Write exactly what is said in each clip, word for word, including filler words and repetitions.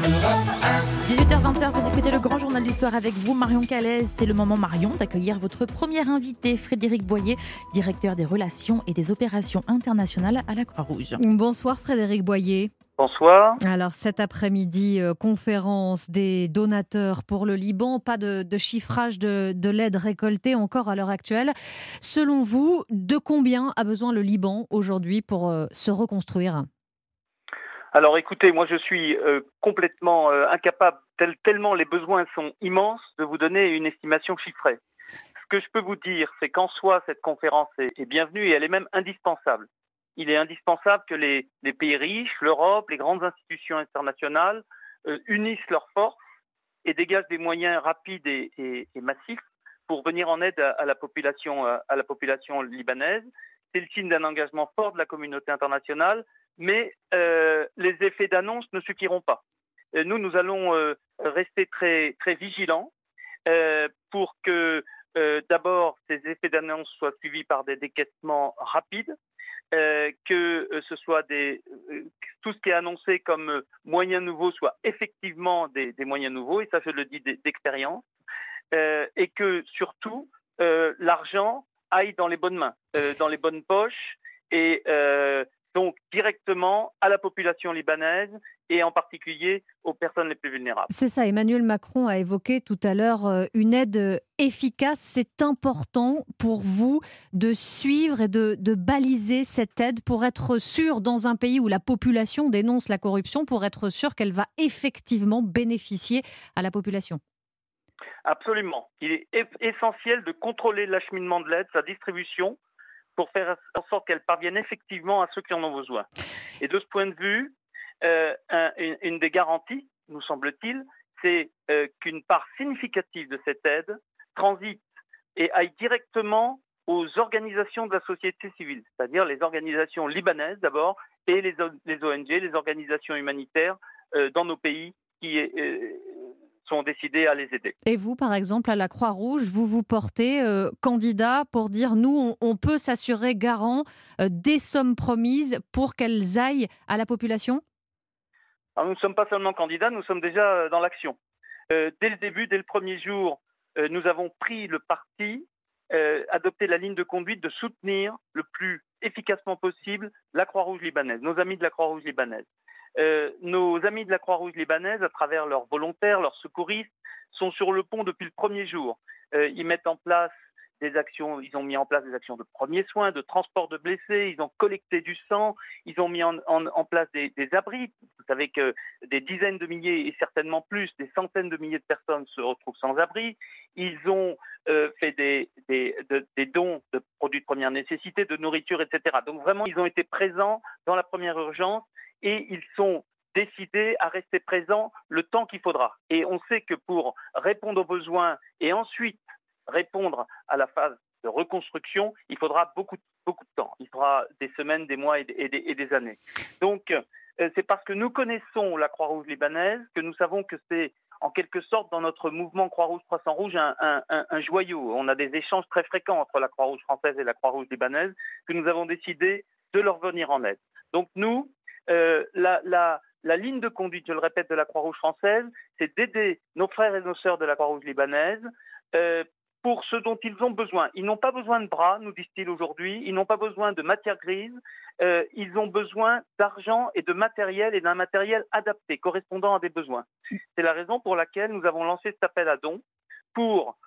dix-huit heures vingt, vous écoutez le grand journal d'histoire avec vous, Marion Calais. C'est le moment, Marion, d'accueillir votre premier invité, Frédéric Boyer, directeur des relations et des opérations internationales à la Croix-Rouge. Bonsoir Frédéric Boyer. Bonsoir. Alors cet après-midi, euh, conférence des donateurs pour le Liban, pas de, de chiffrage de, de l'aide récoltée encore à l'heure actuelle. Selon vous, de combien a besoin le Liban aujourd'hui pour euh, se reconstruire ? Alors écoutez, moi je suis euh, complètement euh, incapable, tel, tellement les besoins sont immenses, de vous donner une estimation chiffrée. Ce que je peux vous dire, c'est qu'en soi, cette conférence est, est bienvenue et elle est même indispensable. Il est indispensable que les, les pays riches, l'Europe, les grandes institutions internationales euh, unissent leurs forces et dégagent des moyens rapides et, et, et massifs pour venir en aide à, à, la population, à la population libanaise. C'est le signe d'un engagement fort de la communauté internationale, mais euh, les effets d'annonce ne suffiront pas. Euh, nous, nous allons euh, rester très, très vigilants euh, pour que euh, d'abord ces effets d'annonce soient suivis par des décaissements rapides, Euh, que euh, ce soit des, euh, tout ce qui est annoncé comme euh, moyens nouveaux soit effectivement des, des moyens nouveaux, et ça je le dis d'expérience, euh, et que surtout euh, l'argent aille dans les bonnes mains, euh, dans les bonnes poches, et euh, donc directement à la population libanaise et en particulier aux personnes les plus vulnérables. C'est ça, Emmanuel Macron a évoqué tout à l'heure euh, une aide efficace. C'est important pour vous de suivre et de, de baliser cette aide pour être sûr, dans un pays où la population dénonce la corruption, pour être sûr qu'elle va effectivement bénéficier à la population. Absolument. Il est essentiel de contrôler l'acheminement de l'aide, sa distribution, pour faire en sorte qu'elle parvienne effectivement à ceux qui en ont besoin. Et de ce point de vue, euh, un, une, une des garanties, nous semble-t-il, c'est euh, qu'une part significative de cette aide transite et aille directement aux organisations de la société civile, c'est-à-dire les organisations libanaises d'abord et les, les O N G, les organisations humanitaires euh, dans nos pays qui euh, sont décidés à les aider. Et vous, par exemple, à la Croix-Rouge, vous vous portez euh, candidat pour dire nous, on, on peut s'assurer garant euh, des sommes promises pour qu'elles aillent à la population ? Alors, nous ne sommes pas seulement candidats, nous sommes déjà dans l'action. Euh, dès le début, dès le premier jour, euh, nous avons pris le parti, euh, adopté la ligne de conduite de soutenir le plus efficacement possible la Croix-Rouge libanaise, nos amis de la Croix-Rouge libanaise. Euh, nos amis de la Croix-Rouge libanaise, à travers leurs volontaires, leurs secouristes, sont sur le pont depuis le premier jour. Euh, ils mettent en place des actions, ils ont mis en place des actions de premiers soins, de transport de blessés, ils ont collecté du sang, ils ont mis en, en, en place des, des abris. Vous savez que des dizaines de milliers et certainement plus, des centaines de milliers de personnes se retrouvent sans abri. Ils ont euh, fait des, des, de, des dons de produits de première nécessité, de nourriture, et cetera. Donc vraiment, ils ont été présents dans la première urgence et ils sont décidés à rester présents le temps qu'il faudra. Et on sait que pour répondre aux besoins et ensuite répondre à la phase de reconstruction, il faudra beaucoup, beaucoup de temps. Il faudra des semaines, des mois et des, et des, et des années. Donc, euh, c'est parce que nous connaissons la Croix-Rouge libanaise que nous savons que c'est en quelque sorte dans notre mouvement Croix-Rouge Croissant Rouge un, un, un, un joyau. On a des échanges très fréquents entre la Croix-Rouge française et la Croix-Rouge libanaise que nous avons décidé de leur venir en aide. Donc nous, euh, la, la, la ligne de conduite, je le répète, de la Croix-Rouge française, c'est d'aider nos frères et nos sœurs de la Croix-Rouge libanaise euh, pour ce dont ils ont besoin. Ils n'ont pas besoin de bras, nous disent-ils aujourd'hui, ils n'ont pas besoin de matière grise, euh, ils ont besoin d'argent et de matériel et d'un matériel adapté, correspondant à des besoins. C'est la raison pour laquelle nous avons lancé cet appel à dons pour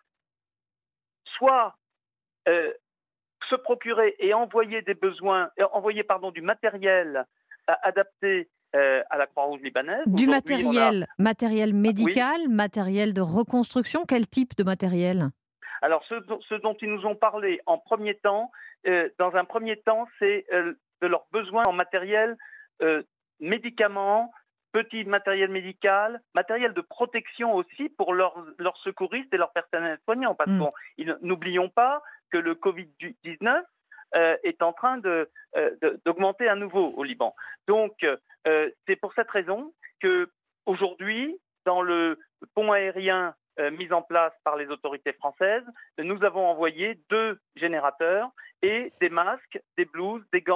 soit euh, se procurer et envoyer des besoins, euh, envoyer pardon, du matériel euh, adapté euh, à la Croix-Rouge libanaise. Du aujourd'hui, matériel, a... matériel médical, oui. Matériel de reconstruction, quel type de matériel ? Alors, ce, ce dont ils nous ont parlé en premier temps, euh, dans un premier temps, c'est euh, de leurs besoins en matériel, euh, médicaments, petit matériel médical, matériel de protection aussi pour leurs, leurs secouristes et leurs personnels soignants. Parce mmh. que n'oublions pas que le covid dix-neuf euh, est en train de, euh, de, d'augmenter à nouveau au Liban. Donc, euh, c'est pour cette raison qu'aujourd'hui, dans le pont aérien Euh, mise en place par les autorités françaises, nous avons envoyé deux générateurs et des masques, des blouses, des gants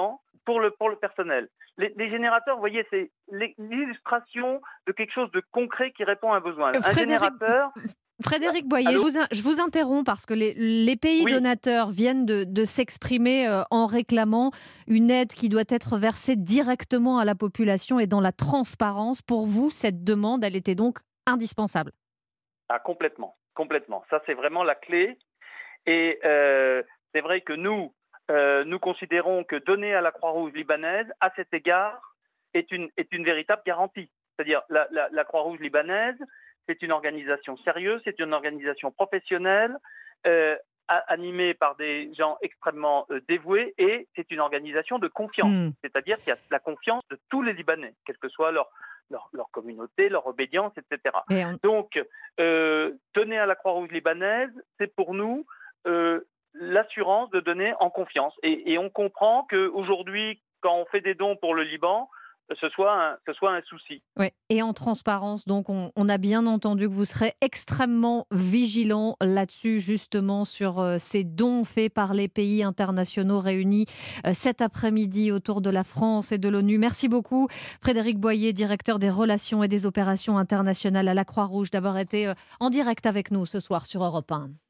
pour le, pour le personnel. Les, les générateurs, vous voyez, c'est l'illustration de quelque chose de concret qui répond à un besoin. Un Frédéric... générateur... Frédéric Boyer, je vous, je vous interromps parce que les, les pays oui. donateurs viennent de, de s'exprimer euh, en réclamant une aide qui doit être versée directement à la population et dans la transparence. Pour vous, cette demande, elle était donc indispensable. Ah, complètement, complètement. Ça, c'est vraiment la clé. Et euh, c'est vrai que nous, euh, nous considérons que donner à la Croix-Rouge libanaise, à cet égard, est une, est une véritable garantie. C'est-à-dire la, la, la Croix-Rouge libanaise, c'est une organisation sérieuse, c'est une organisation professionnelle, euh, animée par des gens extrêmement euh, dévoués, et c'est une organisation de confiance. Mmh. C'est-à-dire qu'il y a la confiance de tous les Libanais, quelle que soit leur, leur, leur communauté, leur obédience, et cetera. Et on... Donc, euh, donner à la Croix-Rouge libanaise, c'est pour nous euh, l'assurance de donner en confiance. Et, et on comprend qu'aujourd'hui, quand on fait des dons pour le Liban, ce soit un, ce soit un souci. Oui. Et en transparence, donc on, on a bien entendu que vous serez extrêmement vigilant là-dessus, justement, sur euh, ces dons faits par les pays internationaux réunis euh, cet après-midi autour de la France et de l'ONU. Merci beaucoup, Frédéric Boyer, directeur des relations et des opérations internationales à la Croix-Rouge, d'avoir été euh, en direct avec nous ce soir sur Europe un.